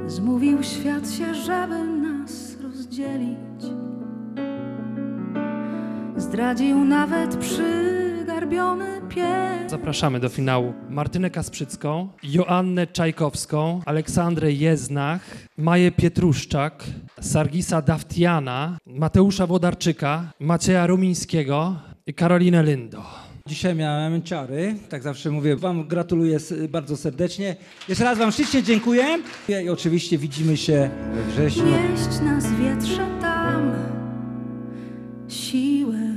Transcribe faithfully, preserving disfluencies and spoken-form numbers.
Zmówił świat się, żeby nas rozdzielić. Zdradził nawet przygarbiony pies. Zapraszamy do finału Martynę Kasprzycką, Joannę Czajkowską, Aleksandrę Jeznach, Maję Pietruszczak, Sargisa Dawtiana, Mateusza Włodarczyka, Macieja Rumińskiego i Karolinę Lyndo. Dzisiaj miałem ciary, tak zawsze mówię, wam gratuluję bardzo serdecznie. Jeszcze raz wam ślicznie dziękuję i oczywiście widzimy się we wrześniu. Nieść nas wietrze tam siłę.